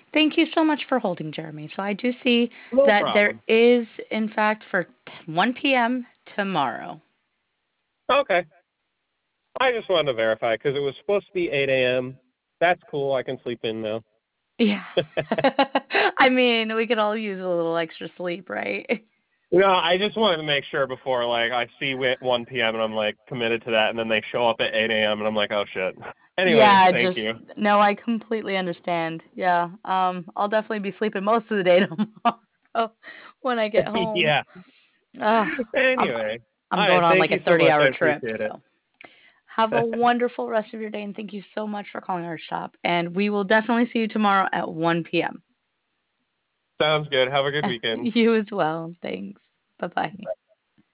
Thank you so much for holding, Jeremy. So I do see No that there problem. is, in fact, for 1 p.m. tomorrow. Okay. I just wanted to verify because it was supposed to be 8 a.m. That's cool. I can sleep in now. Yeah. I mean, we could all use a little extra sleep, right? No, I just wanted to make sure before, like, I see 1 p.m. and I'm like committed to that, and then they show up at 8 a.m. and I'm like, oh shit. Anyways, Yeah, thank just you. no, I completely understand. Yeah. I'll definitely be sleeping most of the day tomorrow when I get home. Yeah. Uh, I'm Anyway, I'm all going right. on Thank like a you so much. I 30-hour trip, appreciate it. so have a wonderful rest of your day and thank you so much for calling our shop. And we will definitely see you tomorrow at 1 p.m. Sounds good. Have a good weekend. You as well. Thanks. Bye-bye.